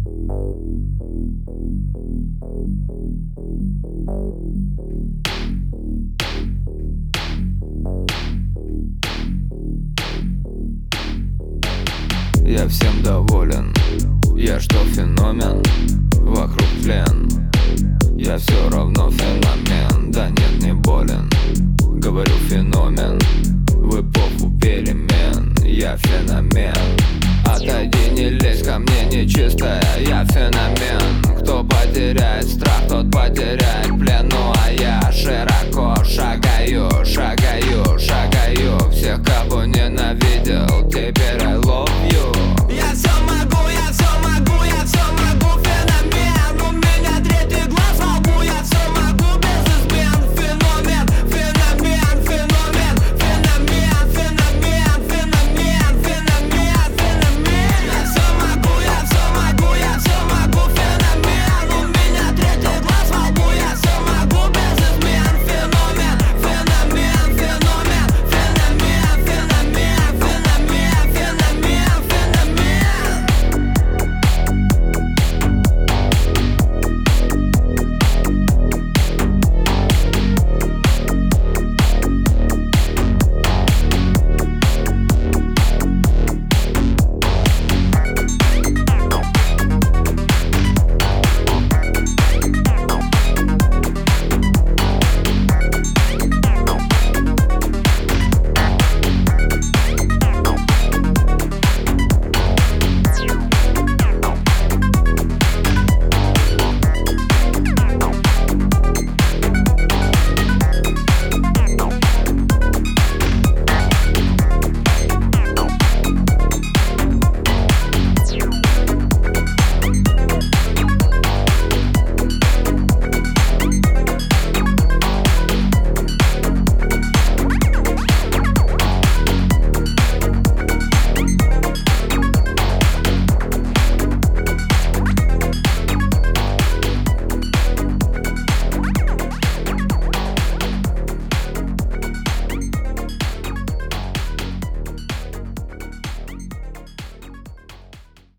Я всем доволен, я что, феномен? Вокруг тлен, я все равно феномен. Да нет, не болен, говорю феномен. В эпоху перемен, я феномен. Отойди, не лезь ко мне, нечистая, я феномен. Кто потеряет страх, тот потеряет плен.